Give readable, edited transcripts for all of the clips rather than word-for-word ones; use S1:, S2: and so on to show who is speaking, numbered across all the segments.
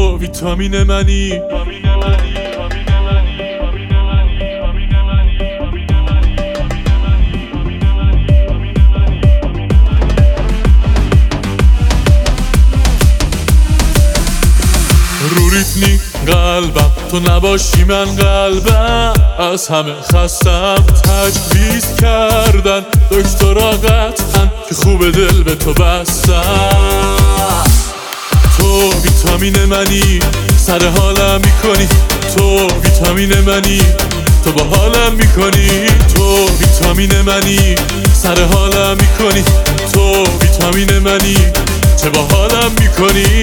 S1: تو ویتامین منی. رو ریتمی قلبم تو نباشی من قلبم از همه خستم. تجویز کردن دکترها قطعاً که خوب دل به تو بستم. تو ویتامین منی سر حالم میکنی. تو ویتامین منی تو با حالم میکنی. تو ویتامین منی سر حالم میکنی. تو ویتامین منی چه با حالم میکنی.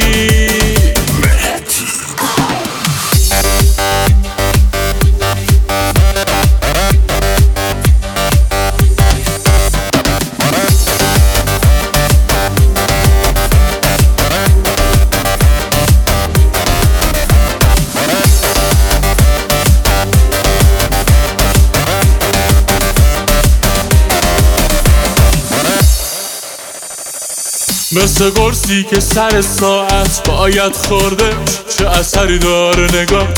S1: مثل قرصی که سر ساعت باید خورده. چه اثری داره نگاه.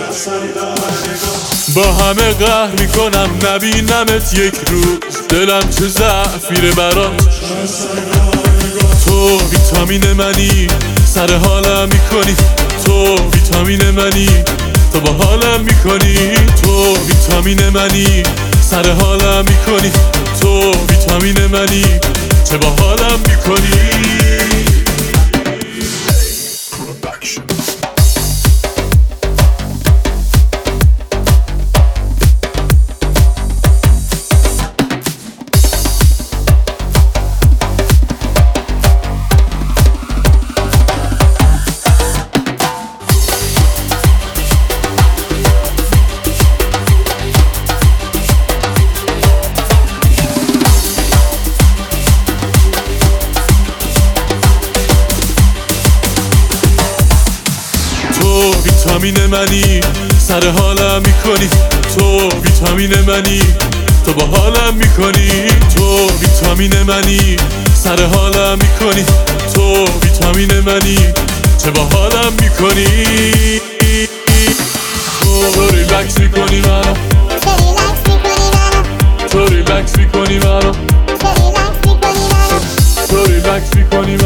S1: با همه قهر میکنم نبینمت یک روز. دلم چه ضعفیره برات. تو ویتامین منی سر حالم میکنی. تو ویتامین منی تو با حالم میکنی. تو ویتامین منی سر حالم میکنی. تو ویتامین منی چه با حالم میکنی. تو ویتامین منی سر حالم میکنی. تو ویتامین منی تو با حالم میکنی. تو ویتامین منی سر حالم میکنی. تو ویتامین منی چه با حالم میکنی. تو ریلکس میکنی منو. تو ریلکس میکنی منو. تو ریلکس میکنی